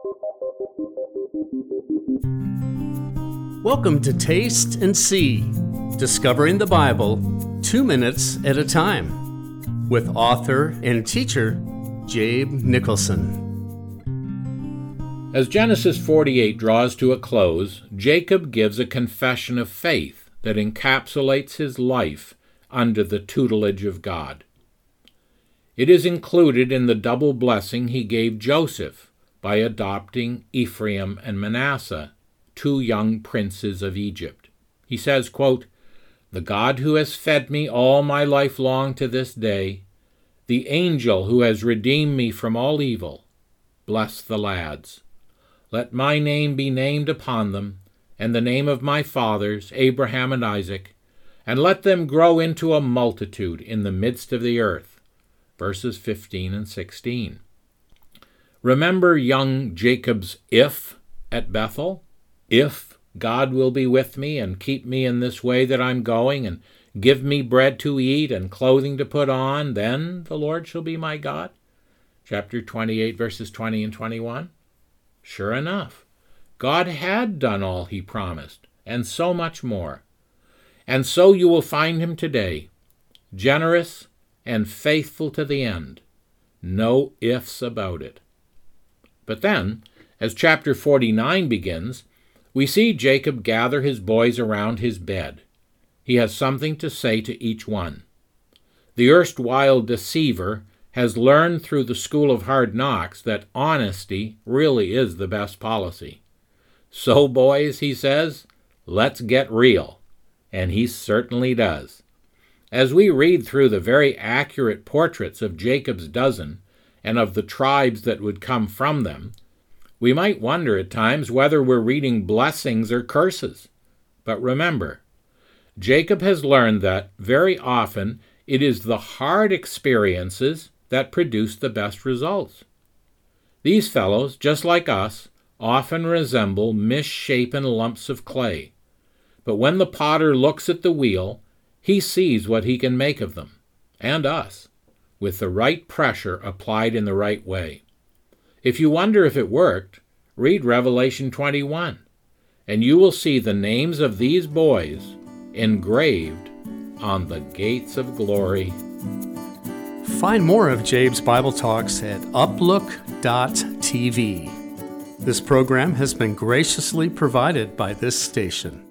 Welcome to Taste and See, Discovering the Bible 2 minutes at a time, with author and teacher Jabe Nicholson. As Genesis 48 draws to a close, Jacob gives a confession of faith that encapsulates his life under the tutelage of God. It is included in the double blessing he gave Joseph by adopting Ephraim and Manasseh, 2 young princes of Egypt. He says, quote, "The God who has fed me all my life long to this day, the angel who has redeemed me from all evil, bless the lads. Let my name be named upon them, and the name of my fathers, Abraham and Isaac, and let them grow into a multitude in the midst of the earth." Verses 15 and 16. Remember young Jacob's if at Bethel? If God will be with me and keep me in this way that I'm going, and give me bread to eat and clothing to put on, then the Lord shall be my God. Chapter 28, verses 20 and 21. Sure enough, God had done all he promised, and so much more. And so you will find him today, generous and faithful to the end. No ifs about it. But then, as chapter 49 begins, we see Jacob gather his boys around his bed. He has something to say to each one. The erstwhile deceiver has learned through the school of hard knocks that honesty really is the best policy. So, boys, he says, let's get real. And he certainly does. As we read through the very accurate portraits of Jacob's dozen and of the tribes that would come from them, we might wonder at times whether we're reading blessings or curses. But remember, Jacob has learned that very often it is the hard experiences that produce the best results. These fellows, just like us, often resemble misshapen lumps of clay. But when the potter looks at the wheel, he sees what he can make of them, and us, with the right pressure applied in the right way. If you wonder if it worked, read Revelation 21, and you will see the names of these boys engraved on the gates of glory. Find more of Jabe's Bible Talks at uplook.tv. This program has been graciously provided by this station.